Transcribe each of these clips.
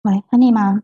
喂，Honey 吗？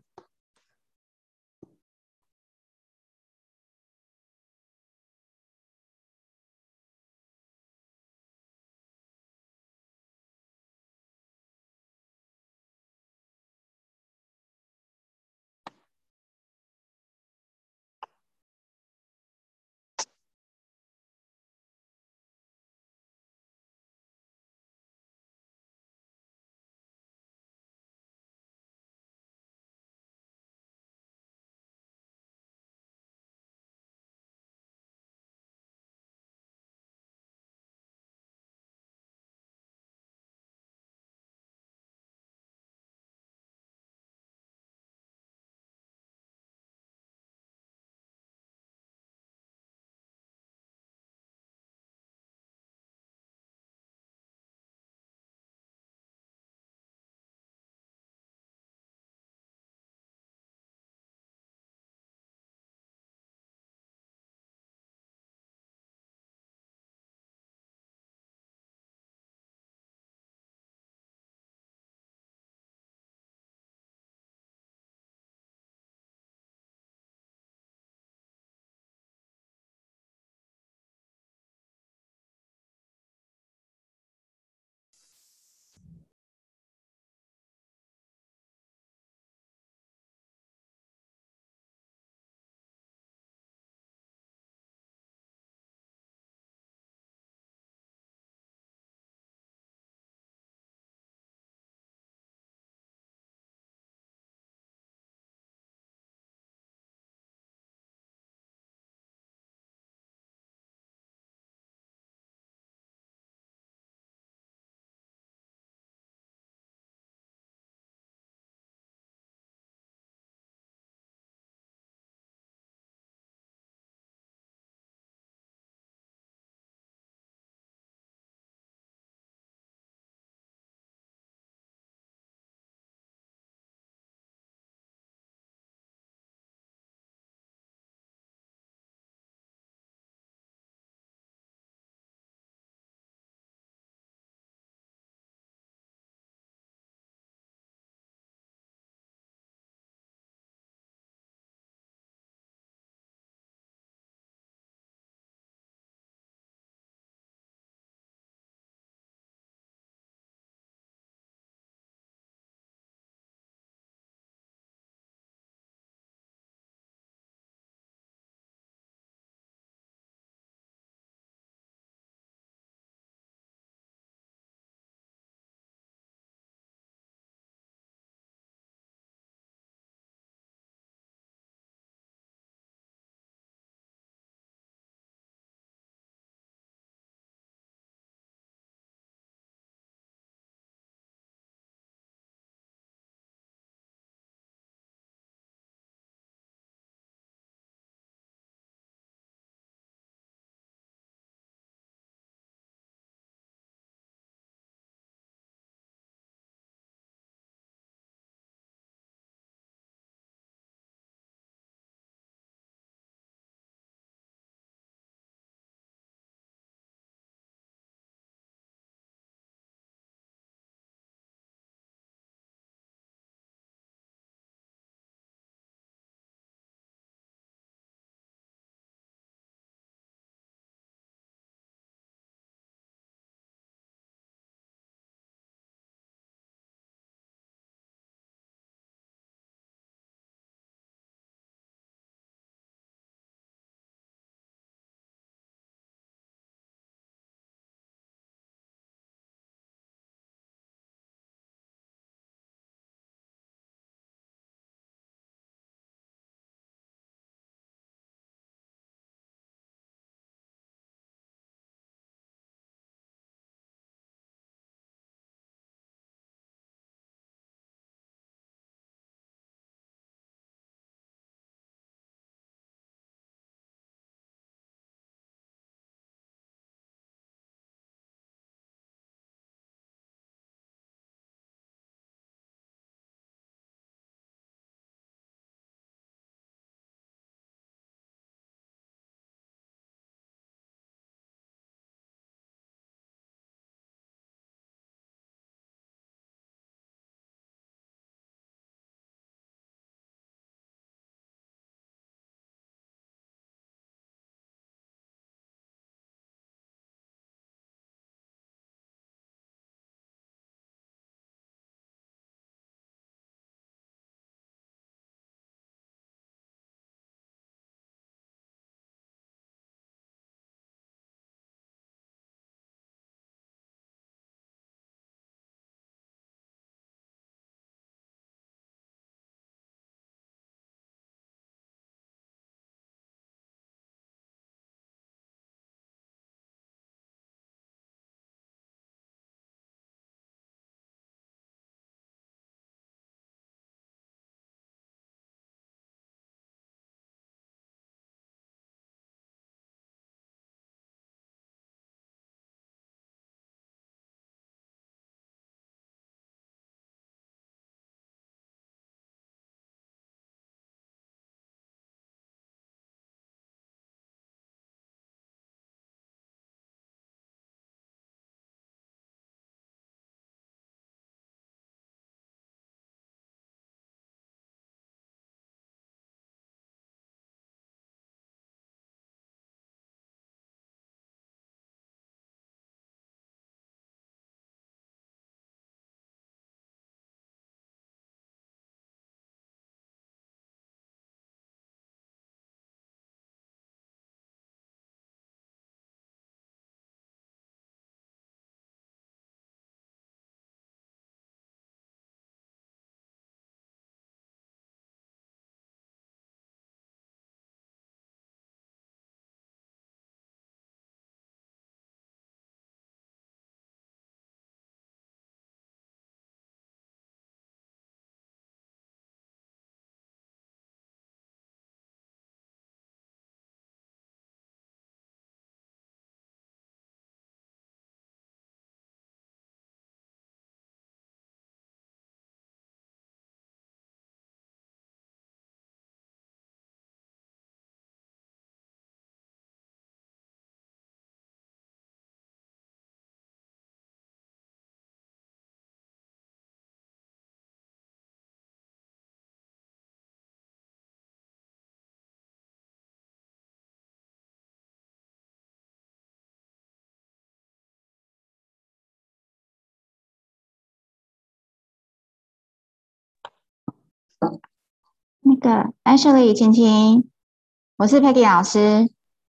那个 Ashley，晴晴，我是 Peggy 老师。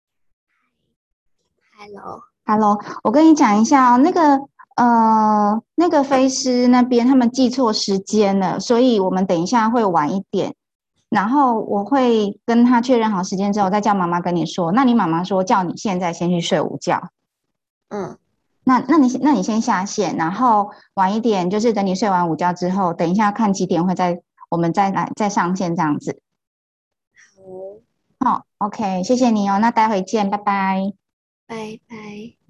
Hello， Hello，我跟你讲一下哦，那个飞师那边他们记错时间了，所以我们等一下会晚一点。然后我会跟他确认好时间之后，再叫妈妈跟你说。那你妈妈说叫你现在先去睡午觉。 嗯， 那你先下线，然后晚一点就是等你睡完午觉之后，等一下看几点我们再上线这样子。 好， 好，OK，谢谢你哦，那待会见，拜拜。 拜拜。